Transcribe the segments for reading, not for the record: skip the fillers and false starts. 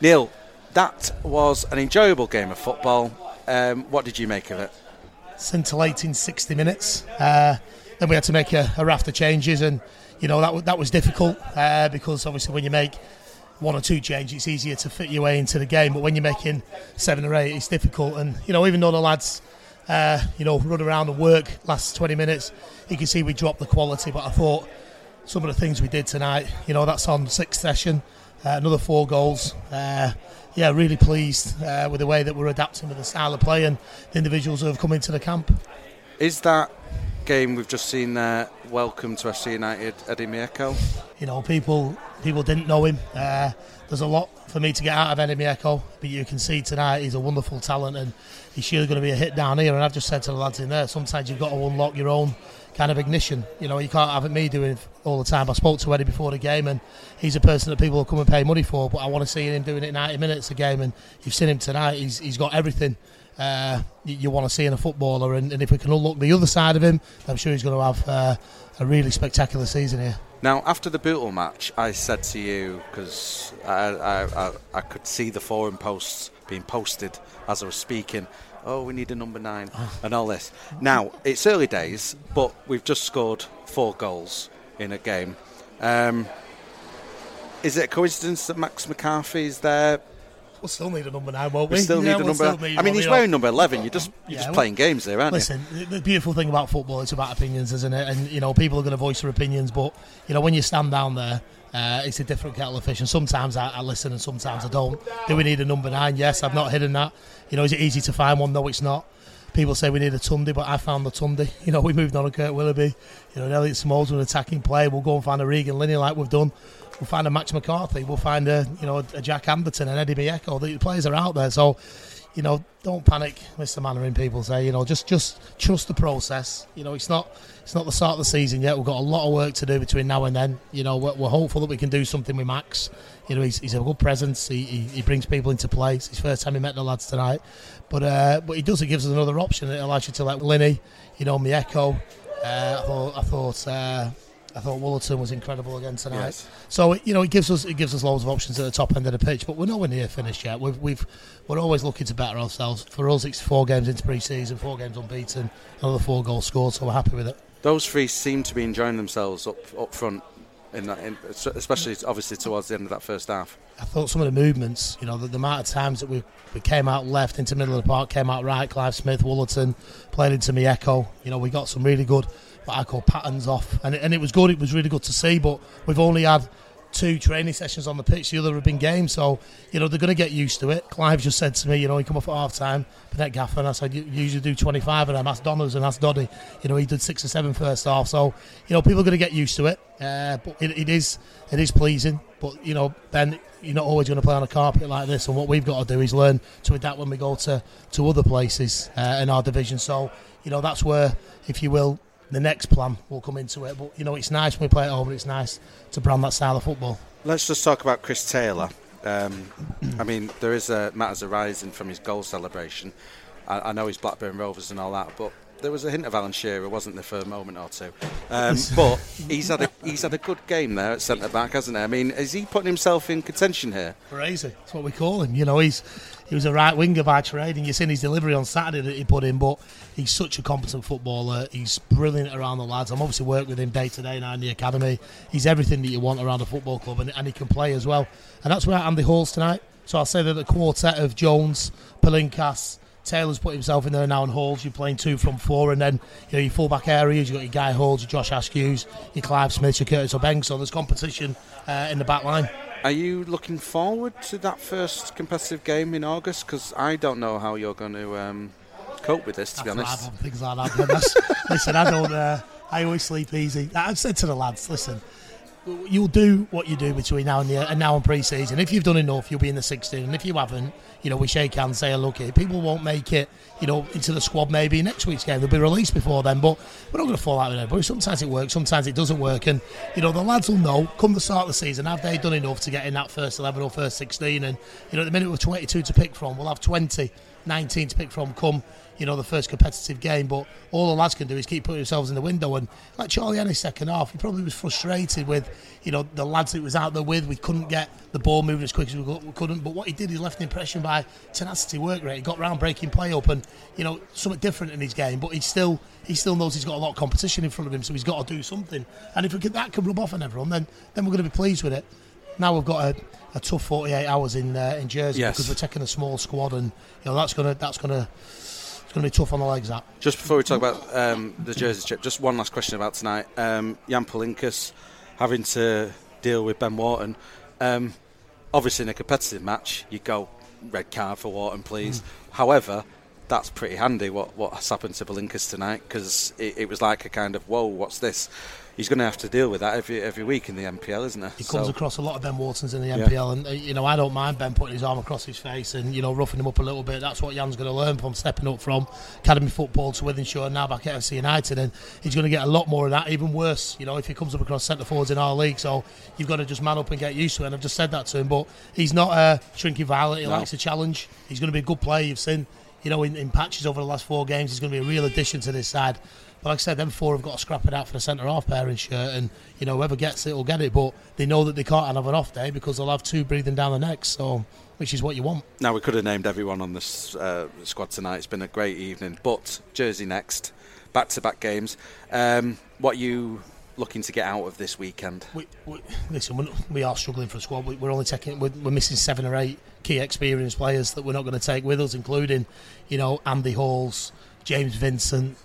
Neil, that was an enjoyable game of football. What did you make of it? Scintillating 60 minutes. Then we had to make a raft of changes, and that was difficult because obviously when you make one or two changes, it's easier to fit your way into the game. But when you're making 7 or 8, it's difficult. And even though the lads, run around and work last 20 minutes, you can see we dropped the quality. But I thought some of the things we did tonight, that's on 6th session, another 4 goals. Really pleased with the way that we're adapting with the style of play and the individuals who have come into the camp. Is that game we've just seen there, welcome to FC United, Eddie Mieko? People didn't know him. There's a lot for me to get out of Eddie Mieko, but you can see tonight he's a wonderful talent and he's surely going to be a hit down here. And I've just said to the lads in there, sometimes you've got to unlock your own kind of ignition. You can't have it me doing it all the time. I spoke to Eddie before the game, and he's a person that people will come and pay money for, but I want to see him doing it 90 minutes a game, and you've seen him tonight. He's got everything you want to see in a footballer, and if we can unlock the other side of him, I'm sure he's going to have a really spectacular season here. Now, after the Bootle match, I said to you, because I could see the forum posts being posted as I was speaking, we need a number 9 and all this. Now, it's early days, but we've just scored 4 goals in a game. Is it a coincidence that Max McCarthy is there? We'll still need a number 9, won't we? We still need a number 9. He's wearing number 11. You're just playing games there, aren't you? Listen, the beautiful thing about football, it's about opinions, isn't it? And, people are going to voice their opinions, but, when you stand down there, it's a different kettle of fish, and sometimes I listen and sometimes I don't. Do we need a number 9? Yes, I've not hidden that. Is it easy to find one? No, it's not. People say we need a Tunde, but I found the Tunde. We moved on to Kurt Willoughby. Elliot Smalls with an attacking player. We'll go and find a Regan Linney like we've done. We'll find a Max McCarthy. We'll find a Jack Anderton and Eddie Mieko. The players are out there, so don't panic, Mr. Mannering. People say just trust the process. It's not the start of the season yet. We've got a lot of work to do between now and then. We're hopeful that we can do something with Max. He's a good presence. He brings people into play. It's his first time he met the lads tonight, but he does. It gives us another option. It allows you to let Linney, Mieko. I thought Woolerton was incredible again tonight. Yes. So it gives us loads of options at the top end of the pitch, but we're nowhere near finished yet. We're always looking to better ourselves. For us, it's 4 games into pre-season, 4 games unbeaten, another 4 goals scored, so we're happy with it. Those 3 seem to be enjoying themselves up front, especially obviously towards the end of that first half. I thought some of the movements, the amount of times that we came out left into the middle of the park, came out right, Clive Smith, Woolerton, played into Mieko. We got some really good, what I call patterns off, and it was good. It was really good to see, but we've only had 2 training sessions on the pitch. The other have been games, so they're going to get used to it. Clive just said to me, he come off at half time, Bennett Gaffer, and I said, you usually do 25 of them. Ask Donners and ask Doddy. He did 6 or 7 first half, so people are going to get used to it. But it is pleasing. But Ben, you're not always going to play on a carpet like this, and what we've got to do is learn to adapt when we go to other places in our division. So that's where, if you will, the next plan will come into it. But it's nice when we play at home, and it's nice to brand that style of football. Let's just talk about Chris Taylor. There is matters arising from his goal celebration. I know he's Blackburn Rovers and all that, but there was a hint of Alan Shearer, wasn't there, for a moment or two? But he's had a good game there at centre back, hasn't he? Is he putting himself in contention here? Crazy. That's what we call him. He was a right winger by trade, and you've seen his delivery on Saturday that he put in, but he's such a competent footballer. He's brilliant around the lads. I'm obviously working with him day to day now in the academy. He's everything that you want around a football club, and he can play as well. And that's without Andy Halls tonight. So I'll say that the quartet of Jones, Palinkas, Taylor's put himself in there now, and Halls, you're playing 2 from 4, and then your full-back areas, you've got your Guy Halls, your Josh Askews, your Clive Smith, your Curtis Obeng, so there's competition in the back line. Are you looking forward to that first competitive game in August? Because I don't know how you're going to cope with this, to be honest. Things like that. Listen, I always sleep easy. I've said to the lads, listen, you'll do what you do between now and pre-season. If you've done enough, you'll be in the 16, and if you haven't, we shake hands, say look, people won't make it into the squad maybe next week's game. They'll be released before then, but we're not going to fall out with everybody. Sometimes it works, sometimes it doesn't work, and the lads will know come the start of the season, have they done enough to get in that first 11 or first 16, and at the minute we're 22 to pick from, we'll have 20 19 to pick from come, the first competitive game. But all the lads can do is keep putting themselves in the window. And like Charlie Ennis second half, he probably was frustrated with, the lads that he was out there with. We couldn't get the ball moving as quick as we couldn't. But what he did, he left an impression by tenacity, work rate. He got round breaking play up and, something different in his game. But he still knows he's got a lot of competition in front of him, so he's got to do something. And if that can rub off on everyone, then we're going to be pleased with it. Now we've got a tough 48 hours in Jersey, yes, because we're taking a small squad, and that's going to be tough on the legs. That. Just before we talk about the Jersey trip, just one last question about tonight. Jan Palinkas having to deal with Ben Wharton. Obviously, in a competitive match, you go red card for Wharton, please. However, that's pretty handy. What has happened to Palinkas tonight? Because it was like a kind of, whoa, what's this? He's going to have to deal with that every week in the NPL, isn't he? He comes across a lot of Ben Whartons in the NPL, and I don't mind Ben putting his arm across his face and roughing him up a little bit. That's what Jan's going to learn from stepping up from academy football to Wythenshawe and now back at FC United, and he's going to get a lot more of that. Even worse, if he comes up across centre forwards in our league. So you've got to just man up and get used to it. And I've just said that to him, but he's not a shrinking violet. He likes a challenge. He's going to be a good player. You've seen, in patches over the last 4 games, he's going to be a real addition to this side. But like I said, them 4 have got to scrap it out for the centre-half pairing shirt, and whoever gets it will get it. But they know that they can't have an off day because they'll have 2 breathing down the necks, so which is what you want. Now, we could have named everyone on this squad tonight. It's been a great evening. But Jersey next, back-to-back games. What are you looking to get out of this weekend? Listen, we are struggling for a squad. We're missing 7 or 8 key experienced players that we're not going to take with us, including Andy Halls, James Vincent,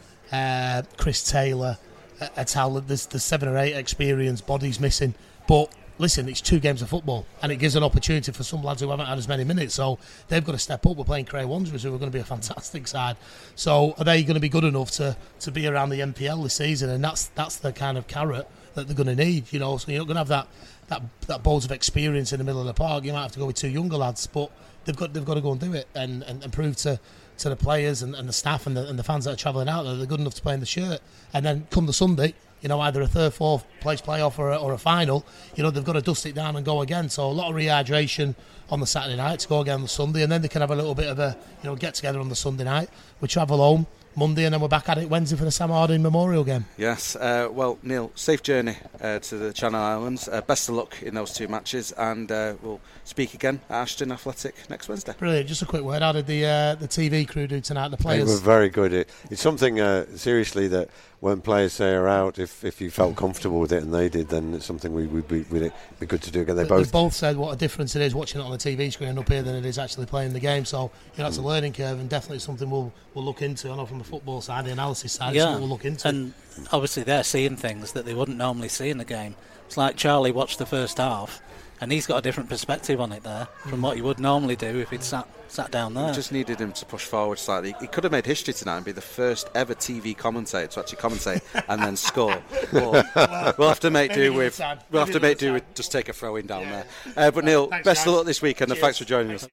Chris Taylor, there's 7 or 8 experienced bodies missing. But listen, it's 2 games of football, and it gives an opportunity for some lads who haven't had as many minutes, so they've got to step up. We're playing Cray Wanderers, who are going to be a fantastic side. So are they going to be good enough to be around the NPL this season? And that's the kind of carrot that they're going to need. So you're not going to have that balls of experience in the middle of the park. You might have to go with 2 younger lads, but they've got to go and do it and prove to the players and the staff and the fans that are travelling out there they're good enough to play in the shirt. And then come the Sunday, either a 3rd, 4th place playoff or a final, they've got to dust it down and go again. So a lot of rehydration on the Saturday night to go again on the Sunday, and then they can have a little bit of a get together on the Sunday night. We travel home Monday, and then we're back at it Wednesday for the Sam Harding Memorial game. Yes, well, Neil, safe journey to the Channel Islands. Best of luck in those 2 matches, and we'll speak again at Ashton Athletic next Wednesday. Brilliant. Just a quick word, how did the TV crew do tonight, the players? They were very good. It's something, seriously, that when players say are out, if you felt comfortable with it and they did, then it's something we'd be good to do again. They both said what a difference it is watching it on the TV screen up here than it is actually playing the game. So that's a learning curve, and definitely something we'll look into. I know from the football side, the analysis side, it's something we'll look into. And obviously they're seeing things that they wouldn't normally see in the game. It's like Charlie watched the first half, and he's got a different perspective on it there from what you would normally do if he'd sat down there. We just needed him to push forward slightly. He could have made history tonight and be the first ever TV commentator to actually commentate and then score. But we'll have to make do with just take a throw in down there. But Neil, best of luck this weekend, and thanks for joining us.